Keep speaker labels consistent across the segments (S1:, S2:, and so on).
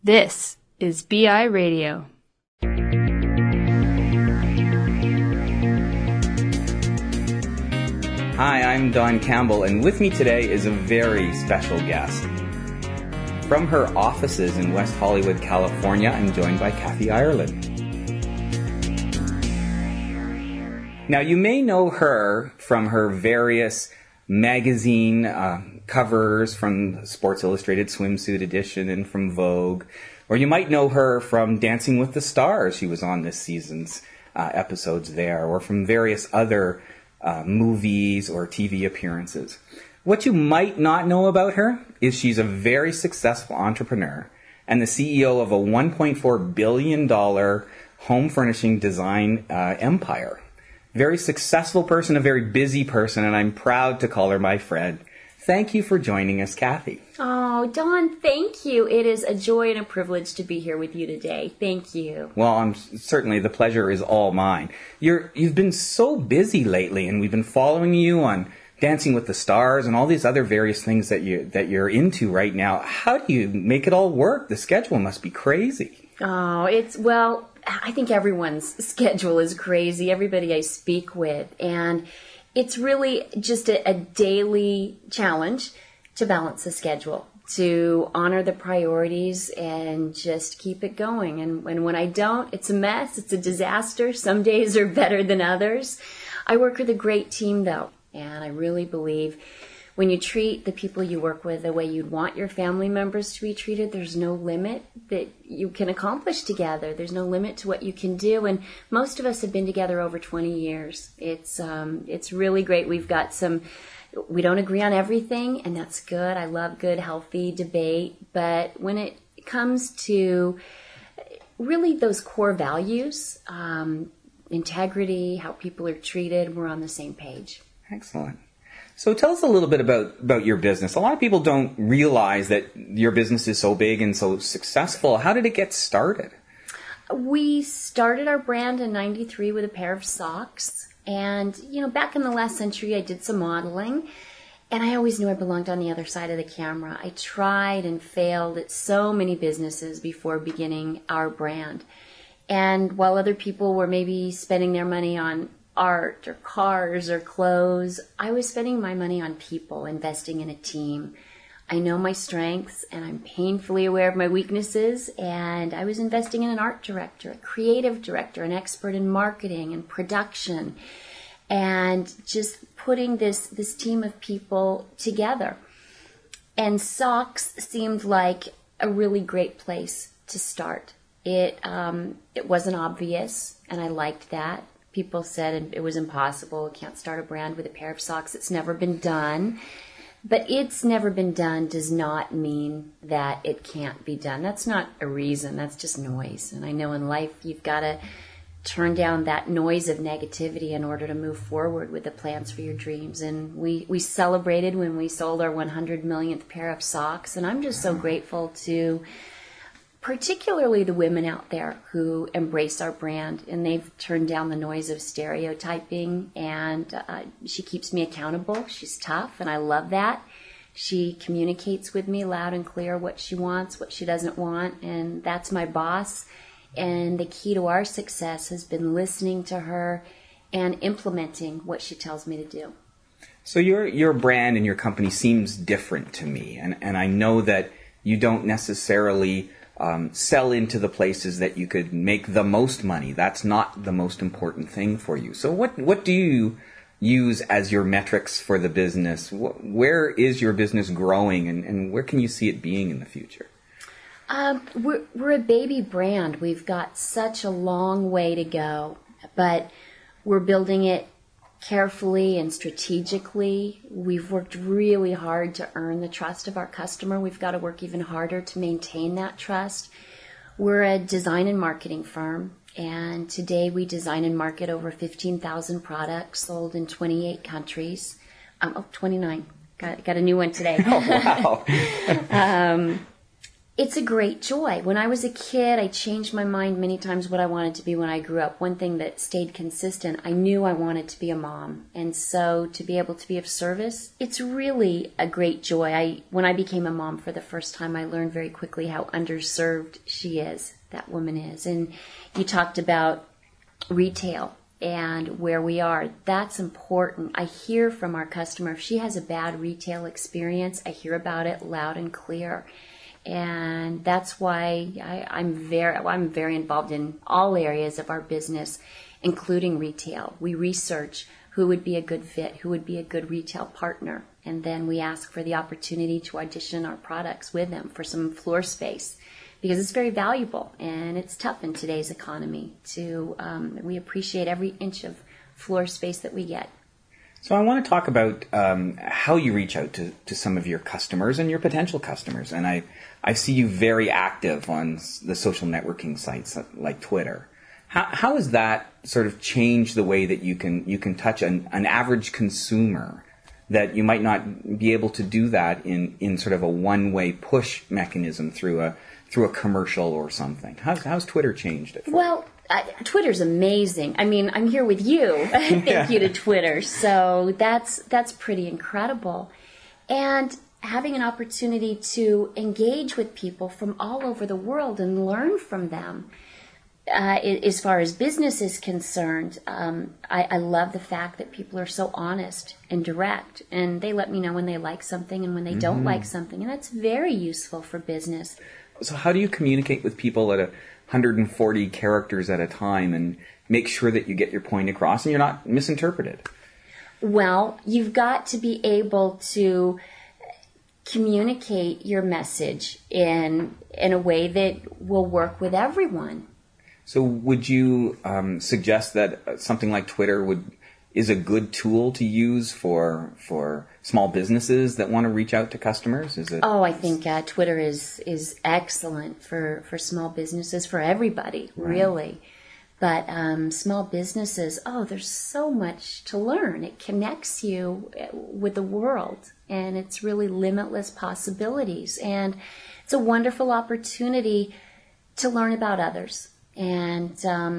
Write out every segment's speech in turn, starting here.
S1: This is BI Radio.
S2: Hi, I'm Don Campbell, and with me today is a very special guest. From her offices in West Hollywood, California, I'm joined by Kathy Ireland. Now, you may know her from her various magazine covers, from Sports Illustrated Swimsuit Edition and from Vogue. Or you might know her from Dancing with the Stars. She was on this season's episodes there, or from various other movies or TV appearances. What you might not know about her is she's a very successful entrepreneur and the CEO of a $1.4 billion home furnishing design empire. Very successful person, a very busy person, and I'm proud to call her my friend. Thank you for joining us, Kathy.
S3: Oh, Don, thank you. It is a joy and a privilege to be here with you today. Thank you.
S2: Well, certainly the pleasure is all mine. You've been so busy lately, and we've been following you on Dancing with the Stars and all these other various things that you're into right now. How do you make it all work? The schedule must be crazy.
S3: Oh, I think everyone's schedule is crazy, everybody I speak with. And it's really just a daily challenge to balance the schedule, to honor the priorities and just keep it going. And when I don't, it's a mess. It's a disaster. Some days are better than others. I work with a great team, though, and I really believe when you treat the people you work with the way you'd want your family members to be treated, there's no limit that you can accomplish together. There's no limit to what you can do. And most of us have been together over 20 years. It's really great. We don't agree on everything, and that's good. I love good, healthy debate. But when it comes to really those core values, integrity, how people are treated, we're on the same page.
S2: Excellent. So tell us a little bit about your business. A lot of people don't realize that your business is so big and so successful. How did it get started?
S3: We started our brand in '93 with a pair of socks. And, back in the last century, I did some modeling. And I always knew I belonged on the other side of the camera. I tried and failed at so many businesses before beginning our brand. And while other people were maybe spending their money on art or cars or clothes, I was spending my money on people, investing in a team. I know my strengths and I'm painfully aware of my weaknesses, and I was investing in an art director, a creative director, an expert in marketing and production, and just putting this team of people together. And socks seemed like a really great place to start. It wasn't obvious, and I liked that. People said it was impossible. Can't start a brand with a pair of socks. It's never been done. But it's never been done does not mean that it can't be done. That's not a reason. That's just noise. And I know in life you've got to turn down that noise of negativity in order to move forward with the plans for your dreams. And we celebrated when we sold our 100 millionth pair of socks. And I'm just so grateful to particularly the women out there who embrace our brand, and they've turned down the noise of stereotyping, and she keeps me accountable. She's tough, and I love that. She communicates with me loud and clear what she wants, what she doesn't want, and that's my boss. And the key to our success has been listening to her and implementing what she tells me to do.
S2: So your brand and your company seems different to me, and I know that you don't necessarily sell into the places that you could make the most money. That's not the most important thing for you. So what do you use as your metrics for the business? Where is your business growing, and where can you see it being in the future?
S3: We're a baby brand. We've got such a long way to go, but we're building it carefully and strategically. We've worked really hard to earn the trust of our customer. We've got to work even harder to maintain that trust. We're a design and marketing firm, and today we design and market over 15,000 products sold in 28 countries. 29. Got a new one today.
S2: Oh, wow.
S3: It's a great joy. When I was a kid, I changed my mind many times what I wanted to be when I grew up. One thing that stayed consistent, I knew I wanted to be a mom. And so to be able to be of service, it's really a great joy. When I became a mom for the first time, I learned very quickly how underserved that woman is. And you talked about retail and where we are. That's important. I hear from our customer, if she has a bad retail experience, I hear about it loud and clear. And that's why I'm very involved in all areas of our business, including retail. We research who would be a good fit, who would be a good retail partner, and then we ask for the opportunity to audition our products with them for some floor space, because it's very valuable and it's tough in today's economy. We appreciate every inch of floor space that we get.
S2: So I want to talk about how you reach out to some of your customers and your potential customers. And I see you very active on the social networking sites like Twitter. How has that sort of changed the way that you can touch an average consumer that you might not be able to do that in sort of a one-way push mechanism through a commercial or something? How's Twitter changed it for you?
S3: Well, Twitter's amazing. I mean, I'm here with you. Thank you to Twitter. So that's pretty incredible. And having an opportunity to engage with people from all over the world and learn from them. As far as business is concerned, I love the fact that people are so honest and direct, and they let me know when they like something and when they don't like something, and that's very useful for business.
S2: So how do you communicate with people at 140 characters at a time and make sure that you get your point across and you're not misinterpreted?
S3: Well, you've got to be able to communicate your message in a way that will work with everyone.
S2: So would you suggest that something like Twitter is a good tool to use for small businesses that want to reach out to customers?
S3: I think Twitter is excellent for small businesses, for everybody, really. But small businesses, there's so much to learn. It connects you with the world, and it's really limitless possibilities. And it's a wonderful opportunity to learn about others. And,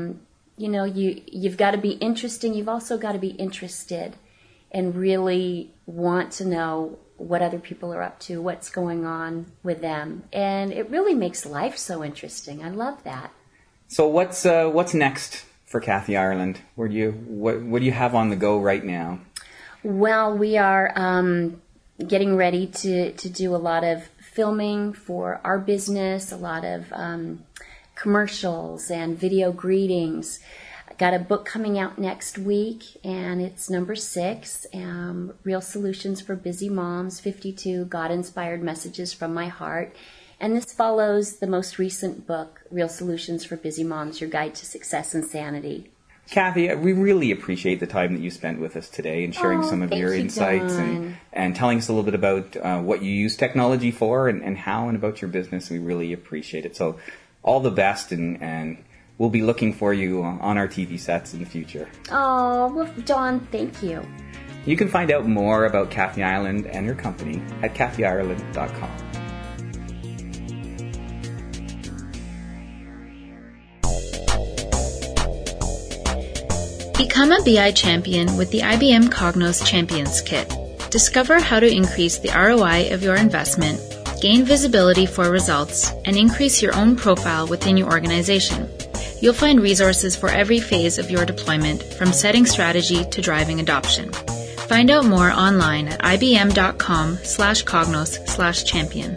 S3: you've got to be interesting. You've also got to be interested and really want to know what other people are up to, what's going on with them. And it really makes life so interesting. I love that.
S2: So what's next for Kathy Ireland? What do you have on the go right now?
S3: Well, we are getting ready to do a lot of filming for our business, a lot of commercials and video greetings. I got a book coming out next week, and it's number 6, Real Solutions for Busy Moms, 52 God-Inspired Messages from My Heart. And this follows the most recent book, Real Solutions for Busy Moms, Your Guide to Success and Sanity.
S2: Kathy, we really appreciate the time that you spent with us today and sharing some of your insights and telling us a little bit about what you use technology for and how and about your business. We really appreciate it. So all the best, and we'll be looking for you on our TV sets in the future.
S3: Oh, well, Dawn, thank you.
S2: You can find out more about Kathy Ireland and her company at kathyireland.com.
S1: Become a BI champion with the IBM Cognos Champions Kit. Discover how to increase the ROI of your investment, gain visibility for results, and increase your own profile within your organization. You'll find resources for every phase of your deployment, from setting strategy to driving adoption. Find out more online at ibm.com/cognos/champion.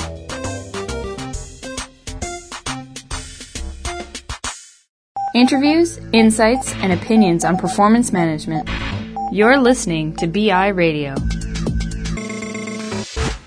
S1: Interviews, insights, and opinions on performance management. You're listening to BI Radio.